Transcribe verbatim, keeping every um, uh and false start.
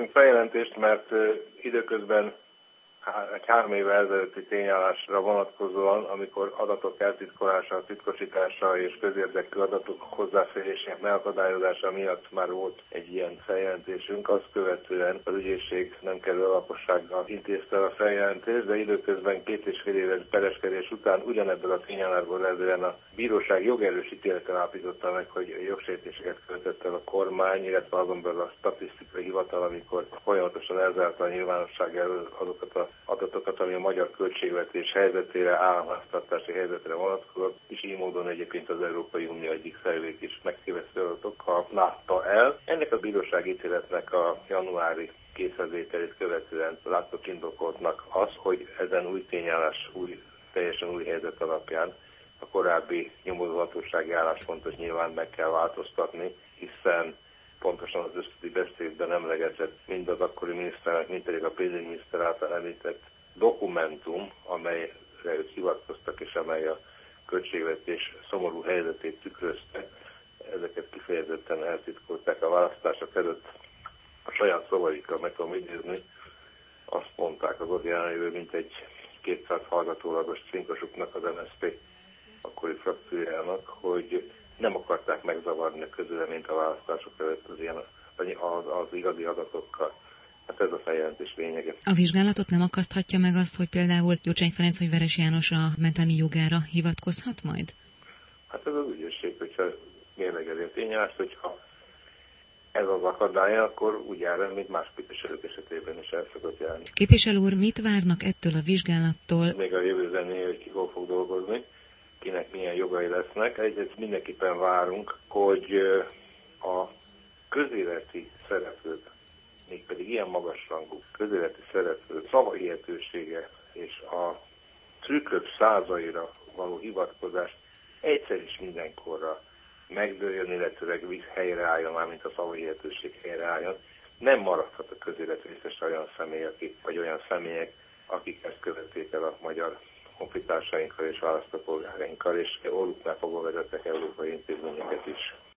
teszünk feljelentést, mert időközben egy három éve ezelőtti tényállásra vonatkozóan, amikor adatok eltitkolása, titkosítása és közérdekű adatok hozzáférésének megakadályozása miatt már volt egy ilyen feljelentésünk. Azt követően az ügyészség nem kerül alapossággal intézte a feljelentést, de időközben két és fél éves pereskedés után ugyanebből a tényállásból levően a bíróság jogerős ítéleten állapította meg, hogy jogsértéseket követett el a kormány, illetve azon belül a statisztikai hivatal, amikor folyamatosan elzárta a nyilvánosság elől azokat a adatokat, ami a magyar költségvetés helyzetére, államháztartási helyzetre vonatkozott, és így módon egyébként az Európai Unió egyik fejlők is megtévesztő adatokkal látta el. Ennek a bírósági ítéletnek a januári készhezvételét követően láttuk indokoltnak az, hogy ezen új tényállás, új, teljesen új helyzet alapján a korábbi nyomozóhatósági álláspontot nyilván meg kell változtatni, hiszen pontosan az összödi beszédben emlegetett mind az akkori miniszternek, mind pedig a pénzügyminiszter által említett dokumentum, amelyre ők hivatkoztak, és amely a költségvetés szomorú helyzetét tükrözte. Ezeket kifejezetten eltitkolták a választások előtt. A saját szavaikkal meg tudom idézni, azt mondták az ott jelenlévő, mint egy kétszáz hallgatólagos cinkosuknak, az em es zé pé akkori frakciójának, hogy nem akarták megzavarni a közvéleményt a választások előtt az, ilyen, az, az igazi adatokkal. Hát ez a feljelentés lényege. A vizsgálatot nem akaszthatja meg azt, hogy például Gyurcsány Ferenc vagy Veres János a mentelmi jogára hivatkozhat majd? Hát ez az ügyesség, hogyha mérlegeli a tényállást, hogyha ez az akadálya, akkor úgy jár el, mint más képviselők esetében is el szokott járni. Képviselő úr, mit várnak ettől a vizsgálattól? Még a jövő zenéje, hogy ki hol fog dolgozni, kinek milyen jogai lesznek. Egyet mindenképpen várunk, hogy a közéleti szereplők, mégpedig ilyen magasrangú közéleti szereplők szavahihetősége és a trükkök százaira való hivatkozást egyszer is mindenkorra megdőljön, illetőleg helyreálljon, mármint a szavahihetőség helyreálljon. Nem maradhat a közélet részes olyan személy, akik, vagy olyan személyek, akik ezt követték el a magyar honfitársainkkal és választópolgárainkkal, és orruknál fogva vezettek európai intézményeket is.